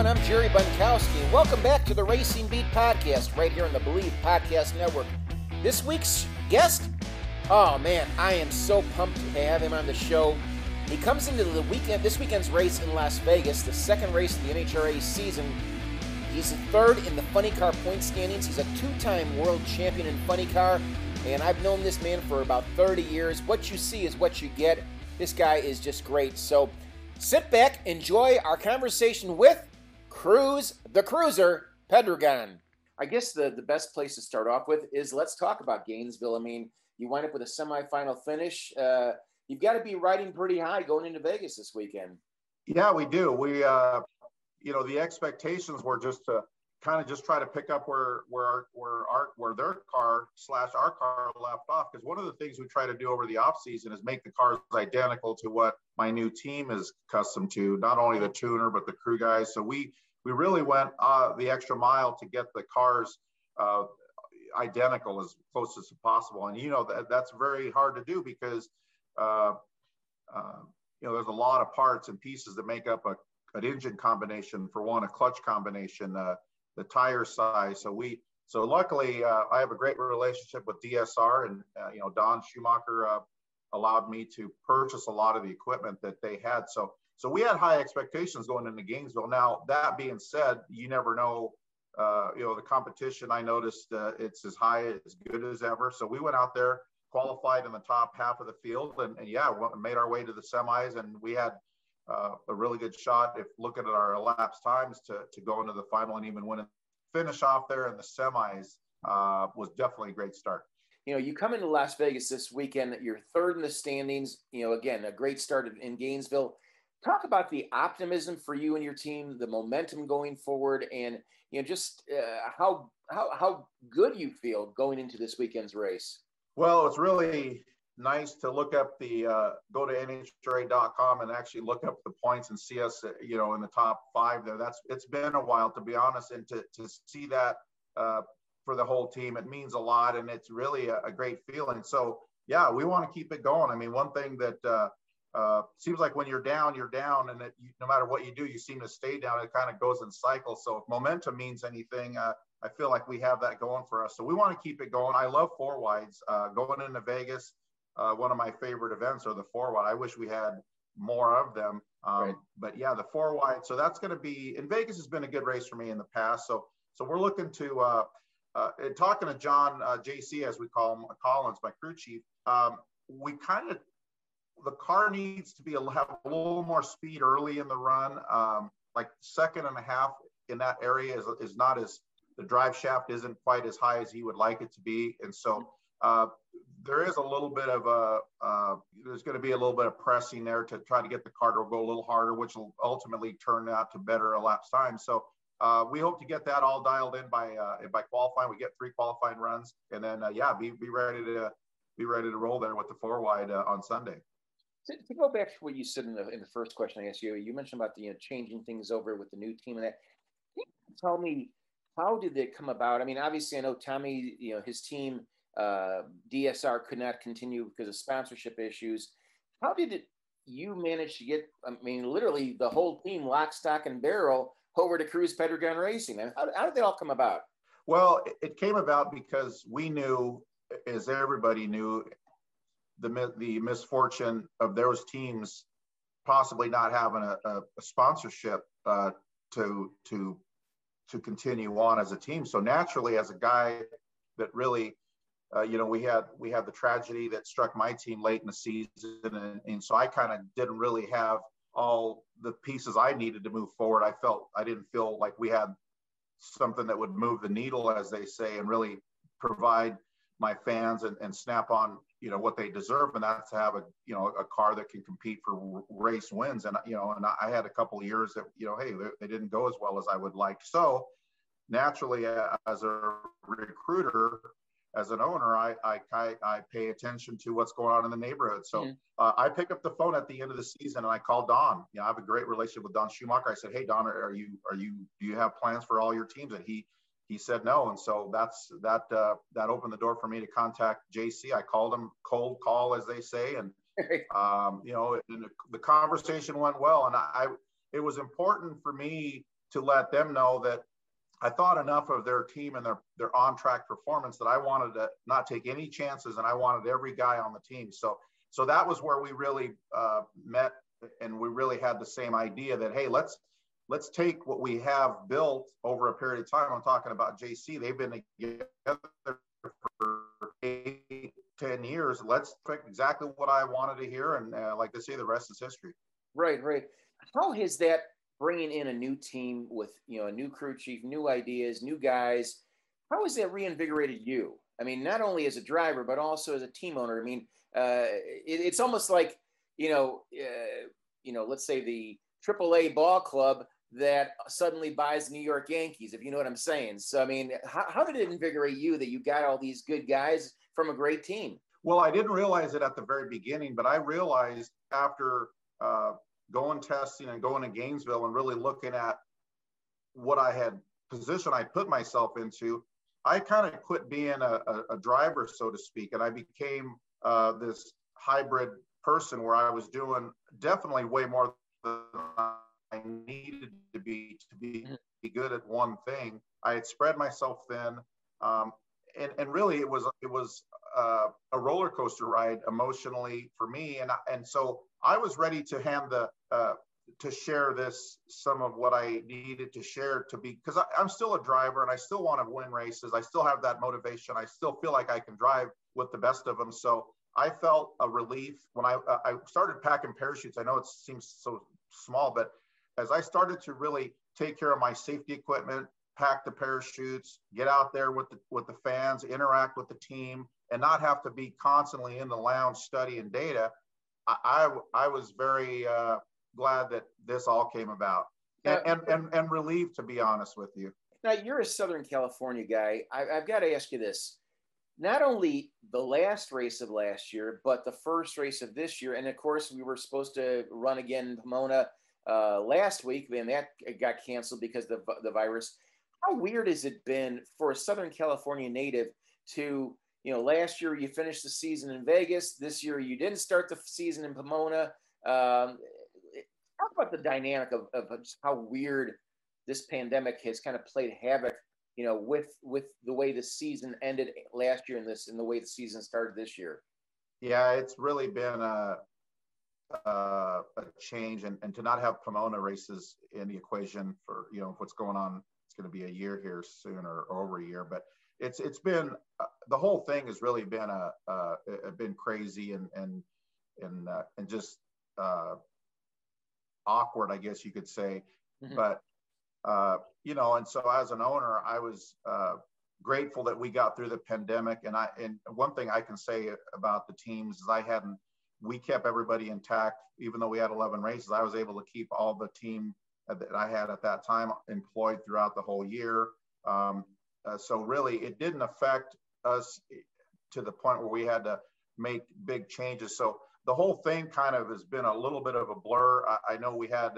everyone. I'm Jerry Bunkowski, and welcome back to the Racing Beat Podcast right here on the Believe Podcast Network. This week's guest, oh man, I am so pumped to have him on the show. He comes into this weekend's race in Las Vegas, the second race of the NHRA season. He's third in the funny car point standings. He's a two-time world champion in funny car, and I've known this man for about 30 years. What you see is what you get. This guy is just great. So sit back, enjoy our conversation with Cruz, the Cruiser, Pedregon. I guess the best place to start off with is let's talk about Gainesville. I mean, you wind up with a semifinal finish. You've got to be riding pretty high going into Vegas this weekend. Yeah, we do. We, the expectations were just to kind of just try to pick up where their car / our car left off. Because one of the things we try to do over the off season is make the cars identical to what my new team is accustomed to, not only the tuner, but the crew guys. So we really went the extra mile to get the cars identical as close as possible. And, that's very hard to do because, there's a lot of parts and pieces that make up an engine combination, for one, a clutch combination, the tire size. So luckily I have a great relationship with DSR, and, Don Schumacher allowed me to purchase a lot of the equipment that they had. So we had high expectations going into Gainesville. Now, that being said, you never know, the competition, I noticed it's as high, as good as ever. So we went out there, qualified in the top half of the field, and made our way to the semis, and we had a really good shot, if looking at our elapsed times, to go into the final and even win. Finish off there in the semis was definitely a great start. You come into Las Vegas this weekend, you're third in the standings, again, a great start in Gainesville. Talk about the optimism for you and your team, the momentum going forward, and just how good you feel going into this weekend's race. Well, it's really nice to look up go to NHRA.com and actually look up the points and see us, in the top 5 there. It's been a while, to be honest, and to see that for the whole team, it means a lot, and it's really a great feeling. So yeah, we want to keep it going. I mean, one thing that seems like when you're down, and no matter what you do, you seem to stay down. It kind of goes in cycles. So if momentum means anything, I feel like we have that going for us. So we want to keep it going. I love four wides. Going into Vegas, one of my favorite events are the four wide. I wish we had more of them. Right. But yeah, the four wide. So that's going to be, and Vegas has been a good race for me in the past. So we're looking to, talking to John, JC, as we call him, Collins, my crew chief, the car needs to have a little more speed early in the run. Like second and a half in that area is not as, the drive shaft isn't quite as high as he would like it to be. And so there is a little bit of there's going to be a little bit of pressing there to try to get the car to go a little harder, which will ultimately turn out to better elapsed time. So we hope to get that all dialed in by qualifying. We get 3 qualifying runs, and then be ready to roll there with the four wide on Sunday. To go back to what you said in the first question I asked you, you mentioned about the changing things over with the new team and that. Can you tell me, how did it come about? I mean, obviously, I know Tommy, his team, DSR could not continue because of sponsorship issues. How did you manage to get, literally the whole team, lock, stock, and barrel, over to Cruz Pedregon Racing? And how did they all come about? Well, it came about because we knew, as everybody knew, the misfortune of those teams possibly not having a sponsorship to continue on as a team. So naturally, as a guy that really, we had the tragedy that struck my team late in the season, and so I kind of didn't really have all the pieces I needed to move forward. I didn't feel like we had something that would move the needle, as they say, and really provide my fans and snap on what they deserve, and that's to have a car that can compete for race wins. And and I had a couple of years that hey, they didn't go as well as I would like. So naturally, as a recruiter, as an owner, I pay attention to what's going on in the neighborhood. So I pick up the phone at the end of the season and I call Don. I have a great relationship with Don Schumacher. I said, hey Don, do you have plans for all your teams? And he said no. And so that opened the door for me to contact JC. I called him cold call, as they say. And, and the conversation went well. And it was important for me to let them know that I thought enough of their team and their on-track performance that I wanted to not take any chances, and I wanted every guy on the team. So that was where we really met, and we really had the same idea that, hey, let's take what we have built over a period of time. I'm talking about JC. They've been together for 8-10 years. Let's pick exactly what I wanted to hear, and like they say, the rest is history. Right. How has that, bringing in a new team with, a new crew chief, new ideas, new guys, how has that reinvigorated you? I mean, not only as a driver, but also as a team owner. I mean, it's almost like, let's say the AAA ball club that suddenly buys the New York Yankees, if you know what I'm saying. So, I mean, how did it invigorate you that you got all these good guys from a great team? Well, I didn't realize it at the very beginning, but I realized after going testing and going to Gainesville and really looking at what position I put myself into, I kind of quit being a driver, so to speak. And I became this hybrid person where I was doing definitely way more than I needed to be good at one thing. I had spread myself thin. And really it was a roller coaster ride emotionally for me. And so I was ready to hand to share some of what I needed to share because I'm still a driver and I still want to win races. I still have that motivation. I still feel like I can drive with the best of them. So I felt a relief when I started packing parachutes. I know it seems so small, but as I started to really take care of my safety equipment, pack the parachutes, get out there with the fans, interact with the team, and not have to be constantly in the lounge studying data, I was very glad that this all came about, and relieved, to be honest with you. Now, you're a Southern California guy. I've got to ask you this. Not only the last race of last year, but the first race of this year. And of course, we were supposed to run again in Pomona last week, and that got canceled because of the virus. How weird has it been for a Southern California native to, last year you finished the season in Vegas. This year you didn't start the season in Pomona. Talk about the dynamic of just how weird this pandemic has kind of played havoc, with the way the season ended last year and the way the season started this year. Yeah, it's really been a change, and to not have Pomona races in the equation for, what's going on. It's going to be a year here soon, or over a year, but it's been the whole thing has really been been crazy and just awkward, I guess you could say. Mm-hmm. But and so as an owner, I was grateful that we got through the pandemic. And one thing I can say about the teams is we kept everybody intact. Even though we had 11 races, I was able to keep all the team that I had at that time employed throughout the whole year. So really, it didn't affect us to the point where we had to make big changes. So the whole thing kind of has been a little bit of a blur. I know we had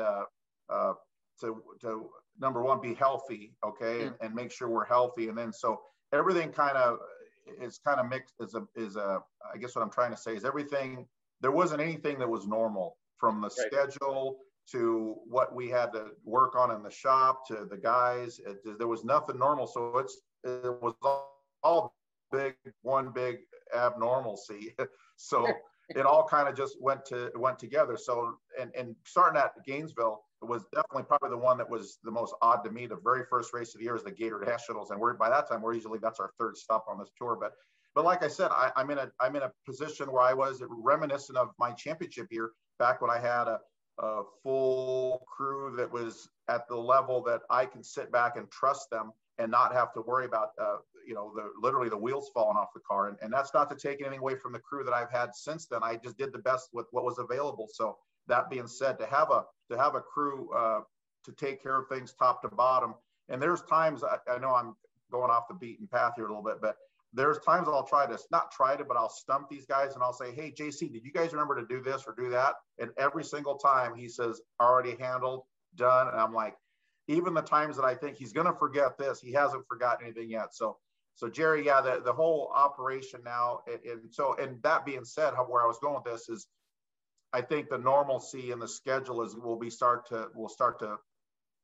to number one, be healthy, okay, and make sure we're healthy. And then so everything kind of is kind of mixed. I guess what I'm trying to say is everything. There wasn't anything that was normal, from the schedule to what we had to work on in the shop to the guys. There was nothing normal. So it was all one big abnormalcy. So it all kind of just went together. So, and starting at Gainesville, it was definitely probably the one that was the most odd to me. The very first race of the year is the Gator Nationals. And by that time, that's our third stop on this tour. But like I said, I'm in a position where I was reminiscent of my championship year back when I had a full crew that was at the level that I can sit back and trust them and not have to worry about, literally the wheels falling off the car. And that's not to take anything away from the crew that I've had since then. I just did the best with what was available. So that being said, to have a crew to take care of things top to bottom. And there's times, I know I'm going off the beaten path here a little bit, but there's times I'll but I'll stump these guys and I'll say, hey, JC, did you guys remember to do this or do that? And every single time he says, already handled, done. And I'm like, even the times that I think he's going to forget this, he hasn't forgotten anything yet. So Jerry, yeah, the whole operation now. And that being said, where I was going with this is, I think the normalcy in the schedule we'll start to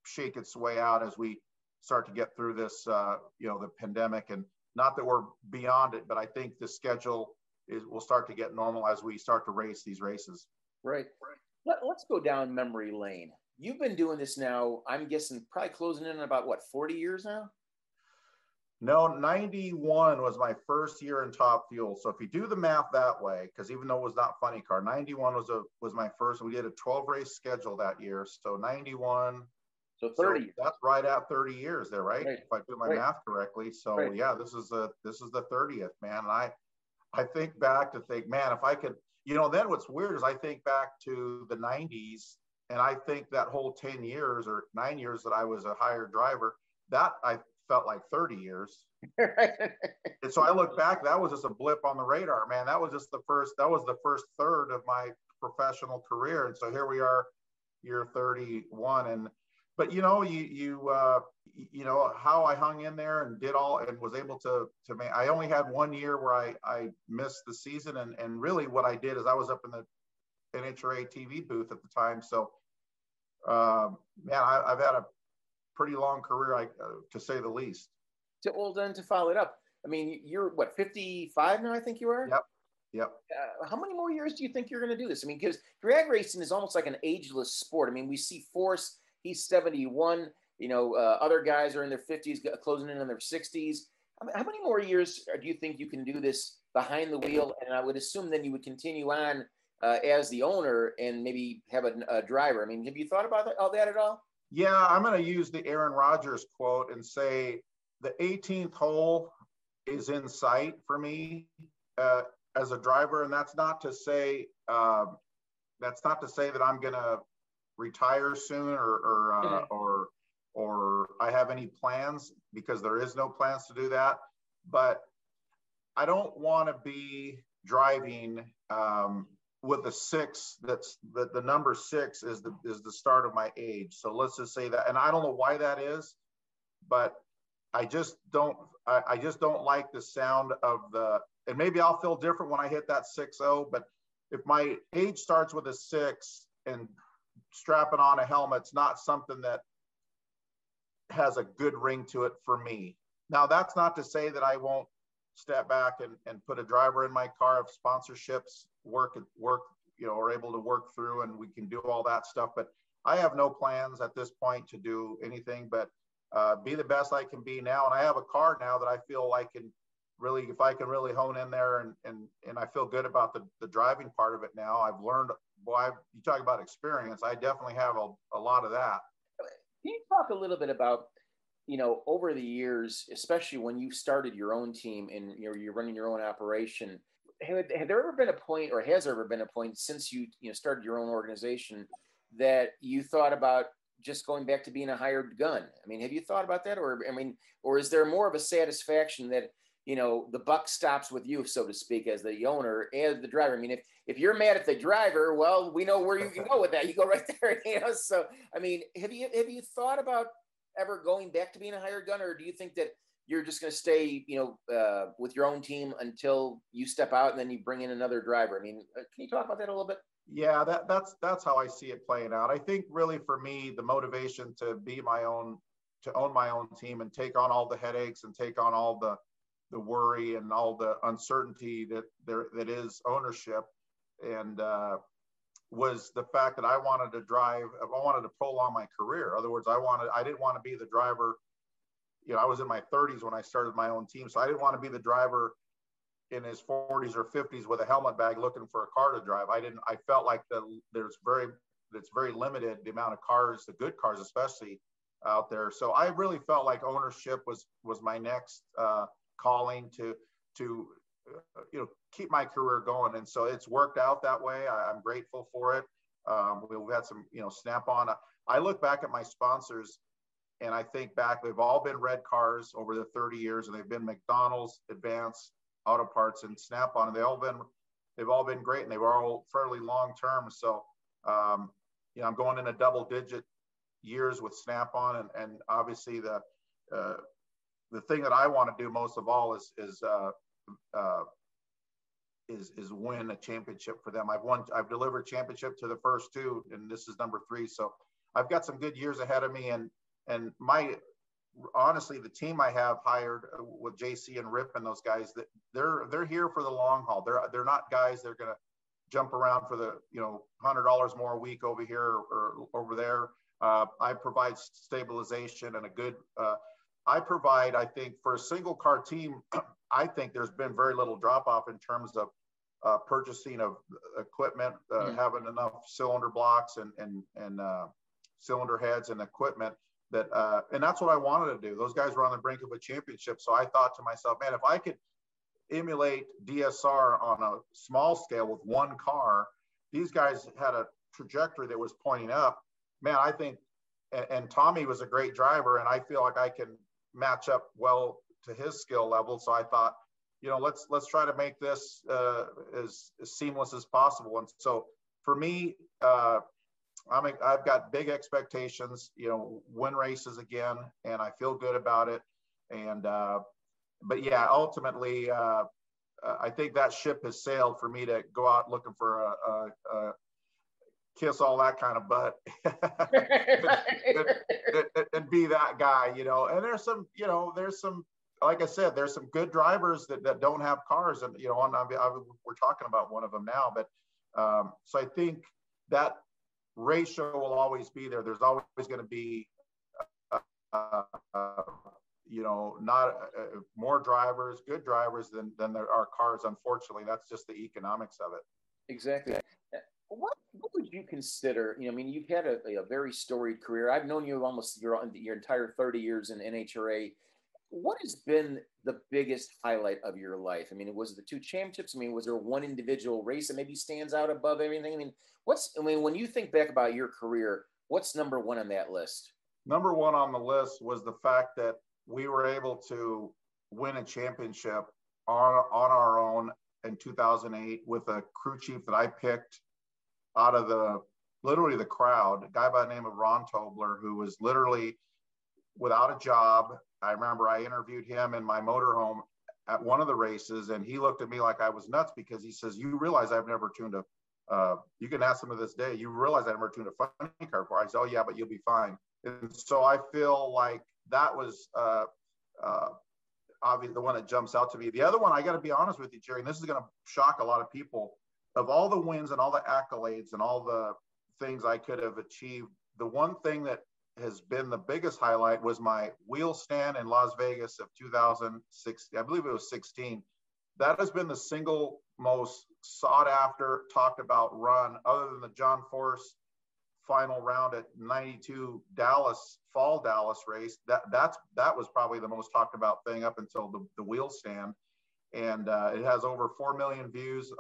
shake its way out as we start to get through this, the pandemic. And not that we're beyond it, but I think the schedule will start to get normal as we start to race these races. Right. Let's go down memory lane. You've been doing this now, I'm guessing probably closing in on about 40 years now? No, 91 was my first year in Top Fuel. So if you do the math that way, because even though it was not Funny Car, 91 was my first. We did a 12 race schedule that year. So 91. So 30 years. That's right at 30 years there, right? If I do my math correctly. So yeah, this is the 30th, man. And I think back to think, man, if I could, then what's weird is I think back to the 90s, and I think that whole 10 years or 9 years that I was a hired driver, that I felt like 30 years. And so I look back, that was just a blip on the radar, man. That was the first third of my professional career. And so here we are, year 31. But how I hung in there and did all and was able to make. I only had 1 year where I missed the season, and really what I did is I was up in the NHRA TV booth at the time. So, man, I've had a pretty long career, to say the least. To follow it up, I mean, you're 55 now? I think you are. Yep. How many more years do you think you're going to do this? I mean, because drag racing is almost like an ageless sport. I mean, we see Force. He's 71. Other guys are in their 50s, closing in on their 60s. I mean, how many more years do you think you can do this behind the wheel? And I would assume then you would continue on as the owner and maybe have a driver. I mean, have you thought about all that at all? Yeah, I'm going to use the Aaron Rodgers quote and say the 18th hole is in sight for me as a driver, and that's not to say that I'm going to retire soon or I have any plans, because there is no plans to do that. But I don't want to be driving with a 6. That's the number 6 is the start of my age. So let's just say that, and I don't know why that is, but I just don't like the sound of and maybe I'll feel different when I hit that 6-0, but if my age starts with a 6 and strapping on a helmet's not something that has a good ring to it for me. Now, that's not to say that I won't step back and put a driver in my car if sponsorships are able to work through and we can do all that stuff. But I have no plans at this point to do anything but be the best I can be now. And I have a car now that I feel I can really, if I can really hone in there and I feel good about the driving part of it now. I've learned, you talk about experience. I definitely have a lot of that. Can you talk a little bit about, over the years, especially when you started your own team and you're running your own operation, had there ever been a point, or has there ever been a point since you started your own organization that you thought about just going back to being a hired gun? I mean, have you thought about that? Or is there more of a satisfaction that, the buck stops with you, so to speak, as the owner, as the driver? I mean, if you're mad at the driver, well, we know where you can go with that. You go right there, So, I mean, have you thought about ever going back to being a hired gun, or do you think that you're just going to stay, with your own team until you step out and then you bring in another driver? I mean, can you talk about that a little bit? Yeah, that's how I see it playing out. I think really for me, the motivation to own my own team and take on all the headaches and take on all the worry and all the uncertainty that is ownership, and was the fact that I wanted to prolong my career. In other words, I didn't want to be the driver. I was in my 30s when I started my own team, so I didn't want to be the driver in his 40s or 50s with a helmet bag looking for a car to drive. I felt like it's very limited, the amount of cars, the good cars especially, out there. So I really felt like ownership was my next calling to keep my career going. And so it's worked out that way. I'm grateful for it. We've had some, Snap-on. I look back at my sponsors and I think back, they've all been red cars over the 30 years, and they've been McDonald's, Advance Auto Parts, and Snap-on. And they've all been great, and they were all fairly long-term. So, I'm going in a double-digit years with Snap-on, and obviously the thing that I want to do most of all is win a championship for them. I've delivered championship to the first 2, and this is number 3. So I've got some good years ahead of me, and honestly, the team I have hired with JC and Rip and those guys, that they're here for the long haul. They're not guys that are going to jump around for the $100 more a week over here or over there. I provide stabilization and a good. I think for a single car team, I think there's been very little drop off in terms of purchasing of equipment, having enough cylinder blocks and cylinder heads and equipment that, and that's what I wanted to do. Those guys were on the brink of a championship. So I thought to myself, man, if I could emulate DSR on a small scale with one car, these guys had a trajectory that was pointing up. Man, I think, and Tommy was a great driver, and I feel like I can match up well to his skill level. So I thought, let's try to make this as seamless as possible. And so for me, I've got big expectations, win races again, and I feel good about it. And but yeah, ultimately, I think that ship has sailed for me to go out looking for a kiss all that kind of butt and be that guy, and there's some, like I said, there's some good drivers that don't have cars, and, we're talking about one of them now, but so I think that ratio will always be there. There's always going to be, not more drivers, good drivers than there are cars. Unfortunately, that's just the economics of it. Exactly. What would you consider? You've had a very storied career. I've known you almost your entire 30 years in NHRA. What has been the biggest highlight of your life? Was it the 2 championships? Was there one individual race that maybe stands out above everything? When you think back about your career, what's number one on that list? Number one on the list was the fact that we were able to win a championship on our own in 2008 with a crew chief that I picked out of literally the crowd, a guy by the name of Ron Tobler, who was literally without a job. I remember I interviewed him in my motorhome at one of the races, and he looked at me like I was nuts, because he says, "You realize I've never tuned you can ask him to this day, you realize I never tuned a funny car before?" I said, "Oh yeah, but you'll be fine." And so I feel like that was obviously the one that jumps out to me. The other one, I got to be honest with you, Jerry, and this is going to shock a lot of people, of all the wins and all the accolades and all the things I could have achieved, the one thing that has been the biggest highlight was my wheel stand in Las Vegas of 2016. I believe it was 16. That has been the single most sought after, talked about run, other than the John Force final round at 92 fall Dallas race. That was probably the most talked about thing up until the wheel stand. And it has over 4 million views,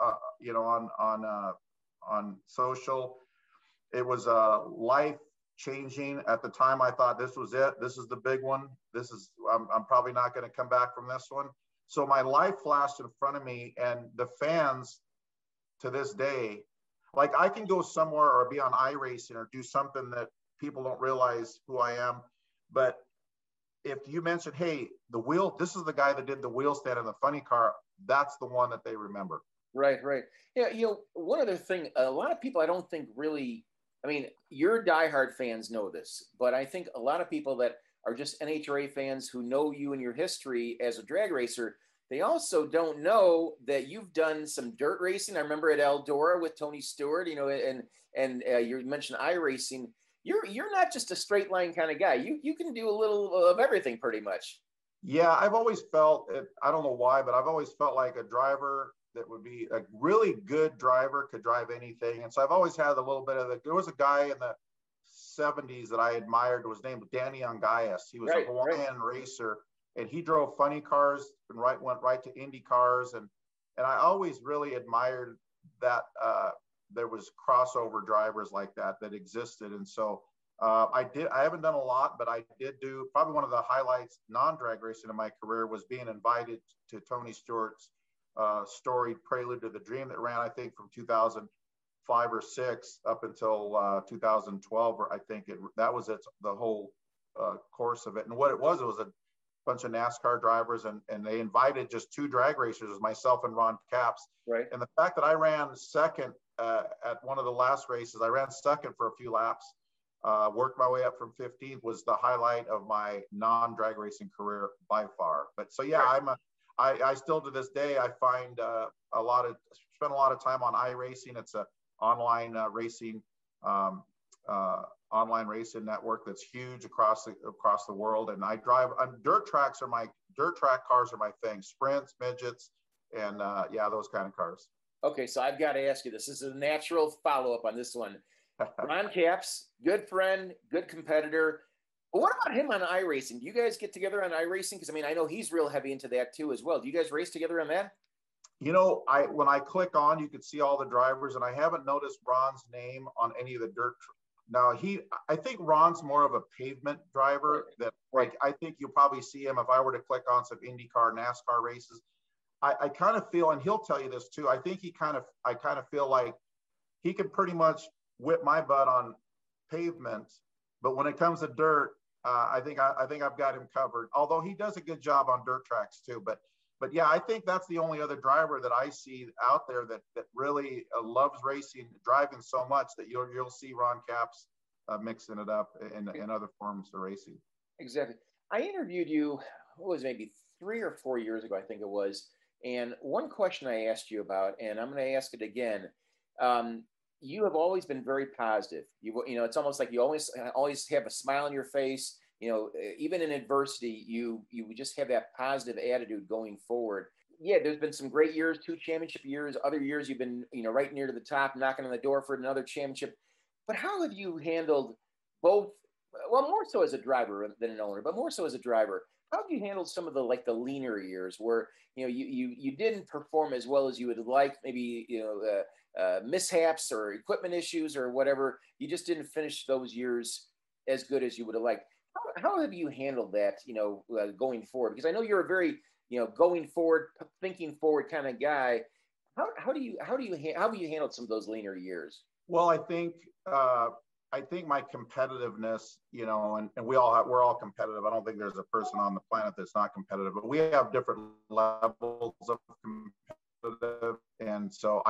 on social. It was life changing. At the time, I thought this was it. This is the big one. I'm probably not going to come back from this one. So my life flashed in front of me, and the fans to this day, like, I can go somewhere or be on iRacing or do something that people don't realize who I am. But if you mention, hey, this is the guy that did the wheel stand in the funny car, that's the one that they remember. Right. Yeah. One other thing, a lot of people, I don't think really, your diehard fans know this, but I think a lot of people that are just NHRA fans who know you and your history as a drag racer, they also don't know that you've done some dirt racing. I remember at Eldora with Tony Stewart, and you mentioned iRacing. You're not just a straight line kind of guy. You can do a little of everything pretty much. Yeah, I've always felt, I don't know why, but I've always felt like a driver that would be a really good driver could drive anything. And so I've always had a little bit of there was a guy in the 70s that I admired, was named Danny Ungaius. He was a Hawaiian racer, and he drove funny cars and went right to Indy cars. And I always really admired that there was crossover drivers like that existed. And so I haven't done a lot, but I did do probably one of the highlights non-drag racing in my career was being invited to Tony Stewart's storied Prelude to the Dream that ran, I think, from 2005 or 6 up until 2012, or I think that was the whole course of it. And what it was a bunch of NASCAR drivers, and they invited just 2 drag racers, myself and Ron Capps. Right. And the fact that I ran second at one of the last races, I ran second for a few laps, worked my way up from 15th, was the highlight of my non-drag racing career by far. But so, yeah, I still to this day, I find spend a lot of time on iRacing. It's a online racing, online racing network that's huge across the world. And I drive on dirt track cars are my thing. Sprints, midgets, and those kind of cars. Okay, so I've got to ask you this. This is a natural follow-up on this one. Ron Capps, good friend, good competitor. But what about him on iRacing? Do you guys get together on iRacing? Because, I mean, I know he's real heavy into that too as well. Do you guys race together on that? You know, when I click on, you could see all the drivers, and I haven't noticed Ron's name on any of the dirt. Now, I think Ron's more of a pavement driver. I think you'll probably see him if I were to click on some IndyCar, NASCAR races. I kind of feel, and he'll tell you this too, I kind of feel like he can pretty much whip my butt on pavement, but when it comes to dirt, I think I've got him covered. Although he does a good job on dirt tracks too. But yeah, I think that's the only other driver that I see out there that really loves racing, driving so much that you'll see Ron Capps mixing it up in other forms of racing. Exactly. I interviewed you, maybe 3 or 4 years ago, I think it was. And one question I asked you about, and I'm going to ask it again. You have always been very positive. You know, it's almost like you always have a smile on your face. You know, even in adversity, you just have that positive attitude going forward. Yeah, there's been some great years, 2 championship years. Other years you've been, right near to the top, knocking on the door for another championship. But how have you handled both? Well, more so as a driver than an owner, but more so as a driver. How have you handled some of the leaner years where you didn't perform as well as you would like? Maybe mishaps or equipment issues or whatever. You just didn't finish those years as good as you would have liked. How have you handled that? Going forward, because I know you're a very going forward, thinking forward kind of guy. How have you handled some of those leaner years? Well, I think my competitiveness, and we're all competitive. I don't think there's a person on the planet that's not competitive, but we have different levels of competitive. And so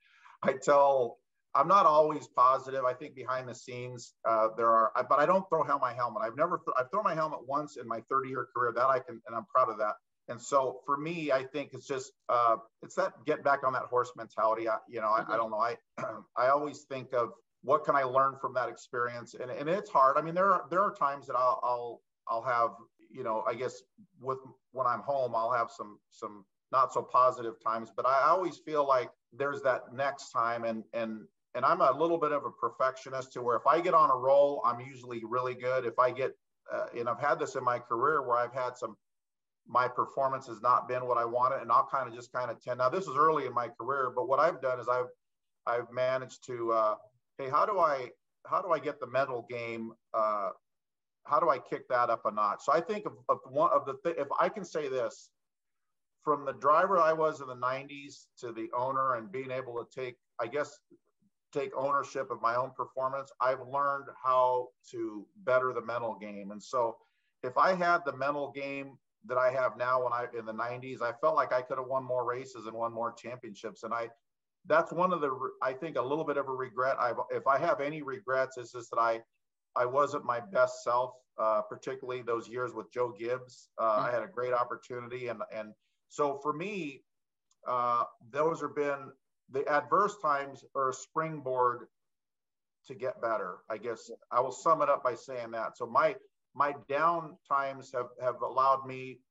I'm not always positive. I think behind the scenes but I don't throw my helmet. I've thrown my helmet once in my 30-year career and I'm proud of that. And so for me, I think it's just, it's that get back on that horse mentality. I don't know. I always think of, what can I learn from that experience? And it's hard. I mean, there are times that I'll have, I guess when I'm home, I'll have some not so positive times, but I always feel like there's that next time. And I'm a little bit of a perfectionist to where if I get on a roll, I'm usually really good. If I get, and I've had this in my career where I've had my performance has not been what I wanted, and I'll kind of tend, now this is early in my career, but what I've done is I've managed to, hey, how do I get the mental game? How do I kick that up a notch? So I think of one of if I can say this, from the driver I was in the 90s to the owner and being able to take ownership of my own performance, I've learned how to better the mental game. And so if I had the mental game that I have now in the 90s, I felt like I could have won more races and won more championships. And that's one of I think a little bit of a regret. If I have any regrets, it's just that I wasn't my best self, particularly those years with Joe Gibbs. I had a great opportunity. And so for me, those have been the adverse times are a springboard to get better. I guess I will sum it up by saying that. So my down times have allowed me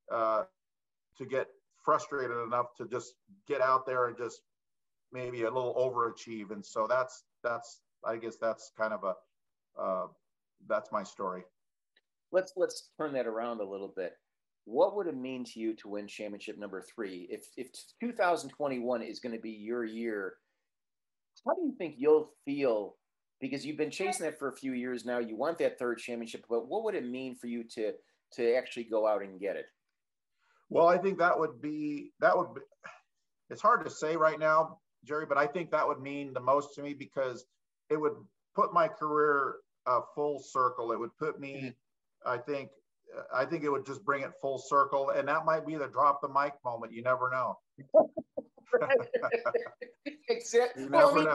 to get frustrated enough to just get out there and just maybe a little overachieve. And so I guess that's kind of that's my story. Let's turn that around a little bit. What would it mean to you to win championship number 3? If 2021 is going to be your year, how do you think you'll feel? Because you've been chasing that for a few years now. You want that 3rd championship, but what would it mean for you to actually go out and get it? Well, I think that would be, it's hard to say right now, Jerry, but I think that would mean the most to me because it would put my career full circle. It would put me, I think it would just bring it full circle, and that might be the drop the mic moment. You never know. Exactly. You never know.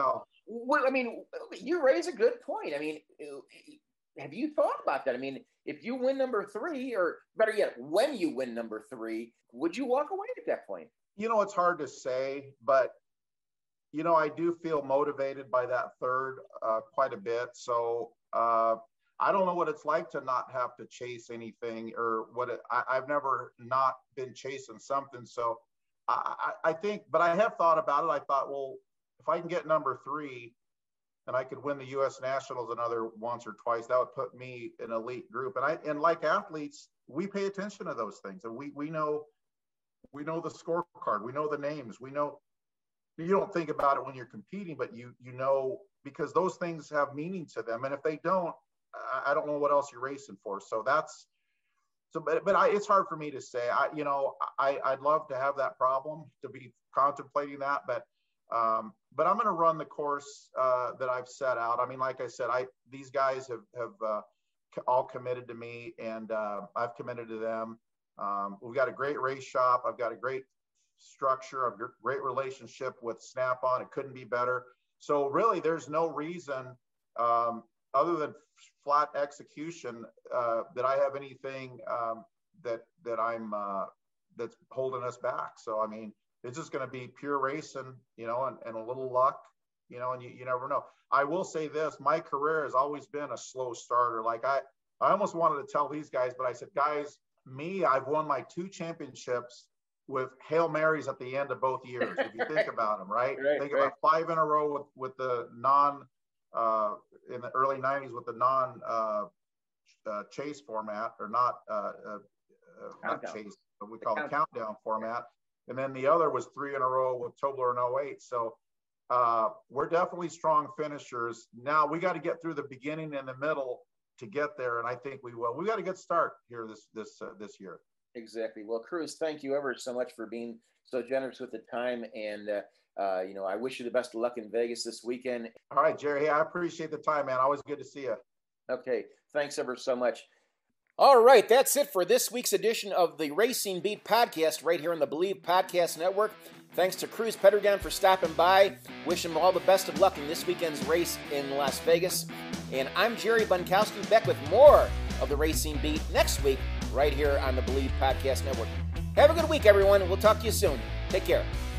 Well, I mean, you raise a good point. I mean, have you thought about that? I mean, if you win number 3, or better yet, when you win number 3, would you walk away at that point? It's hard to say, but I do feel motivated by that third quite a bit. So I don't know what it's like to not have to chase anything, or I've never not been chasing something. So I think, but I have thought about it. I thought, well, if I can get number 3 and I could win the U.S. Nationals another once or twice, that would put me in an elite group. And like athletes, we pay attention to those things, and we know the scorecard, we know the names, we know. You don't think about it when you're competing, but you know, because those things have meaning to them. And if they don't, I don't know what else you're racing for. So but it's hard for me to say. I'd love to have that problem, to be contemplating that, but I'm going to run the course that I've set out. I mean, like I said, these guys have all committed to me, and I've committed to them. We've got a great race shop. I've got a great structure, a great relationship with Snap-on. It couldn't be better. So really, there's no reason other than flat execution that I have anything that I'm that's holding us back. So I mean, it's just going to be pure racing, and a little luck, and you never know. I will say this: my career has always been a slow starter. Like I almost wanted to tell these guys, but I said, guys, I've won my 2 championships with Hail Marys at the end of both years. If you think about them, right? Think about 5 in a row with the in the early 90s with the chase format, or not chase, but we call it countdown format. And then the other was 3 in a row with Tobler in 08. So we're definitely strong finishers. Now we got to get through the beginning and the middle to get there, and I think we will. We got a good start here this year. Exactly. Well, Cruz, thank you ever so much for being so generous with the time, and I wish you the best of luck in Vegas this weekend. All right, Jerry. Hey, I appreciate the time, man. Always good to see you. Okay, thanks ever so much. All right, that's it for this week's edition of the Racing Beat podcast right here on the Believe Podcast Network. Thanks to Cruz Pedregon for stopping by. Wish him all the best of luck in this weekend's race in Las Vegas. And I'm Jerry Bunkowski, back with more of the Racing Beat next week right here on the Believe Podcast Network. Have a good week, everyone. We'll talk to you soon. Take care.